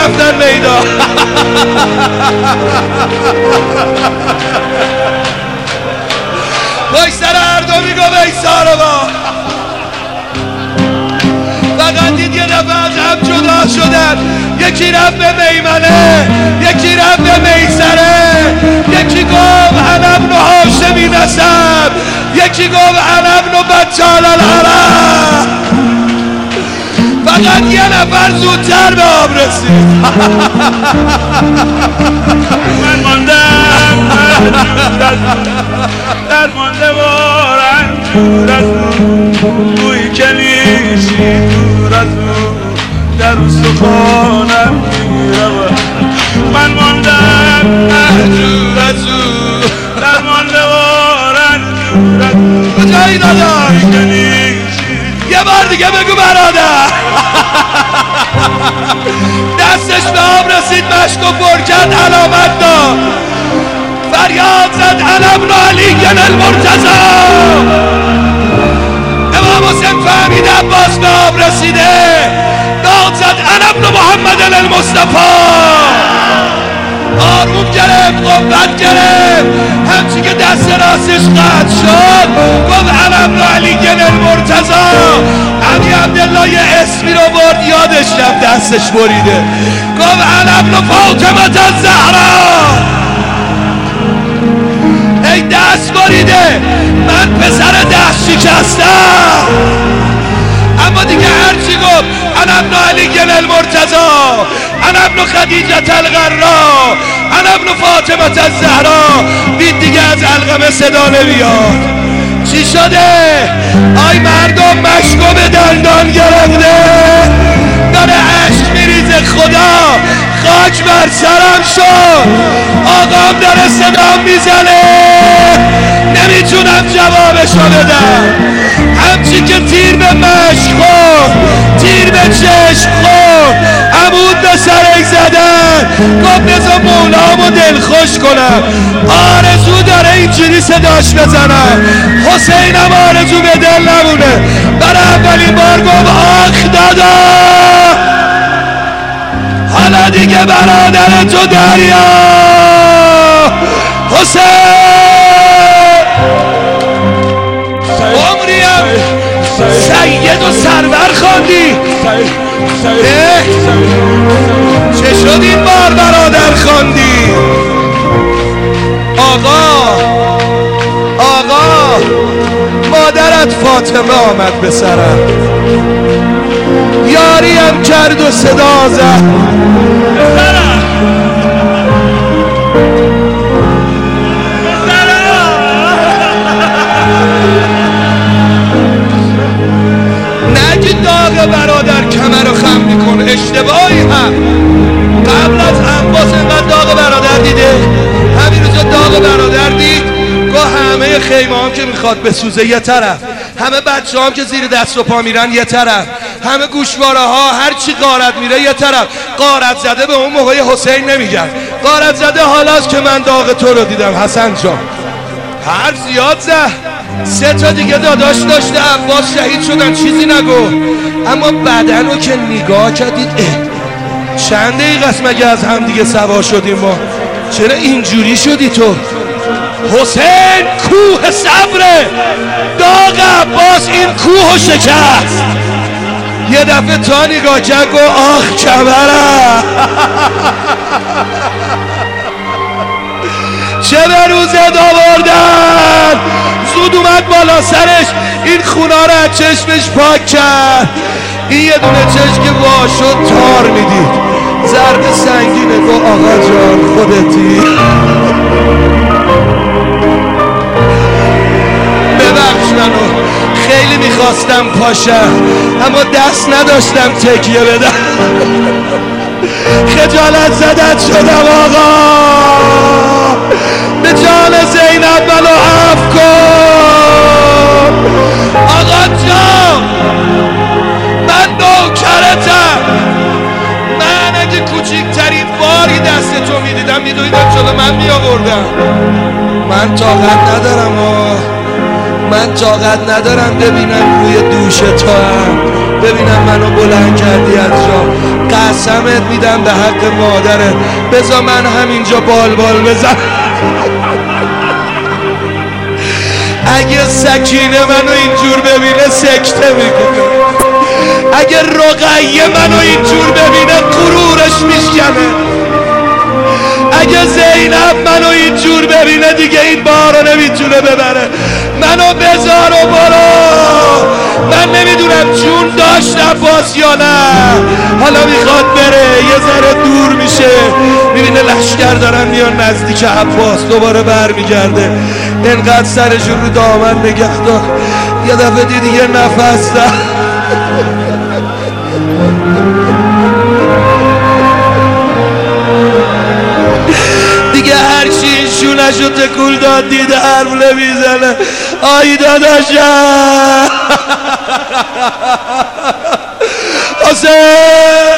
رفتن میدان. وای سر اردمی گو ویسار با فقط دید یه دفعه از هم جدا شدن. یکی رفت به میمنه، یکی رفت به میسره، یکی گفت انا ابن هاشمی نسب، یکی گفت انا ابن بطال العرب. فقط یه نفر زودتر به آب رسید. من ماندم در مانده و رنجور از بوی کلیشی دور از در استخوانم میرود. من ماندم محجور از در مانده و رنجور از کجایی داداش؟ کلیشی. یه بار دیگه بگو برادر. دستش به آب رسید، مشکو پر کرد، علامت داد، فریاد زد انا ابن علی المرتضی. امام حسین فهمید عباس به آب رسیده، داد زد انا ابن محمد المصطفی. آروم گرفت، قوت گرفت، همچی که دست راستش قطع شد گفت انا ابن علی المرتضی. علی عبدالله یه اسمی رو برد، یادش رفت دستش بریده، گفت انا ابن فاطمه الزهرا. ای دست بریده، من پسر دست شکستم. اما دیگه هرچی گفت انا ابن علی المرتضی، انا ابن خدیجه الغرا، انا ابن فاطمه الزهرا، دید دیگه از علقمه صدا نمیاد. چی شده؟ آی مردم مشکو به دندان گرفته، داره عشق میریزه، خدا خاک بر سرم شد، آقام داره صدا میزنه، نمیتونم جوابشو بدم. همچی که تیر به مشک خورد، تیر به چشم خورد، عمود به سرک زدن، گفت بذار مولامو دلخوش کنم. آرزو داره اینجوری صداش بزنم، حسینم آرزو به دل نمونه. برای اولین بار گفت آخ دادا، حالا دیگه برادر تو دریا حسین. عمریم سید و سرور خواندی، چه شد این بار برادر خواندی؟ آقا مادرت فاطمه آمد به سرم، یاریم کرد و صدا زد نگی داغ برادر کمر رو خم میکن، اشتباهی هم. قبل از عباس اینقدر داغ برادر دیده؟ همین روزا داغ برادر دید، گاه همه خیمه هم که میخواد بسوزه یه طرف، همه بچه هم که زیر دست و پا میرن یه طرف، همه گوشواره ها هر چی غارت میره یه طرف. غارت زده به اون موقع حسین نمیگن، غارت زده حالاست که من داغ تو رو دیدم حسن جان. حرف زیاد زد، 3 تا دیگه داداش داشته، عباس شهید شدن، چیزی نگو. اما بدن رو که نگاه کردید، چند دقیقه است مگه از هم دیگه سوا شدیم ما، چرا اینجوری شدی تو؟ حسین کوه صبره، داغ عباس این کوه شکست. یه دفعه تا نگاه کرد گفت آخ کمرم. چه به روزت آوردن، زود اومد بالا سرش، این خونا رو از چشمش پاک کرد. این یه دونه چشم که وا شد تار میدید، ضربه سنگینه. گفت آقا جان خودتی، ببخش منو، خیلی میخواستم پاشم اما دست نداشتم تکیه بدم. خجالت زدت شدم آقا، به جان زینب منو عفو کن. آقا جان من نوکرتم، من اگه کوچکترین باری دست تو میدیدم میدویدم جلو من میآوردم. من طاقت ندارم، من طاقت ندارم ببینم روی دوش تو هم، ببینم منو بلند کردی از جا. قسمت میدم به حق مادرت بذار من همینجا بال بزن. اگه سکینه منو اینجور ببینه سکته میکنه، اگه رقیه منو اینجور ببینه غرورش میشکنه، اگه زینب منو اینجور ببینه دیگه این بارو نمیتونه ببره. منو بذار و برو. من نمیدونم جون داشت عباس یا نه، حالا میخواد بره یه ذره دور میشه، میبینه لشکر دارن میان نزدیک عباس، دوباره برمیگرده. انقدر سرشون رو دامن نگه دار، یه دفعه دیدی یه نفس ده. دیگه هرچی این شونشو تکول داد دیده حرفله میزنه. آی داداشم حسین